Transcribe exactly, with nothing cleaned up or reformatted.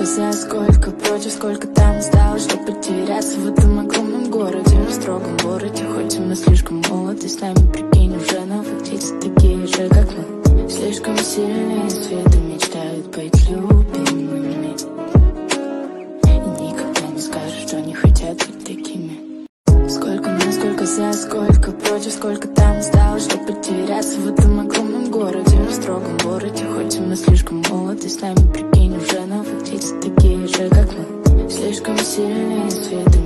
за, сколько против, сколько там осталось, чтобы потеряться в этом огромном городе, в строгом городе. Хоть и мы слишком молоды, с нами, прикинь, уже новых птиц такие же, как мы. Слишком сильные цветы мечтают быть любимыми, и никогда не скажут, что не хотят быть такими. Сколько на, сколько за, сколько против, сколько там осталось, чтобы потеряться в этом огромном городе, в строгом городе. Хоть и мы слишком молоды, с нами, прикинь, уже новых птиц такие же, как мы. Слишком сильные цветы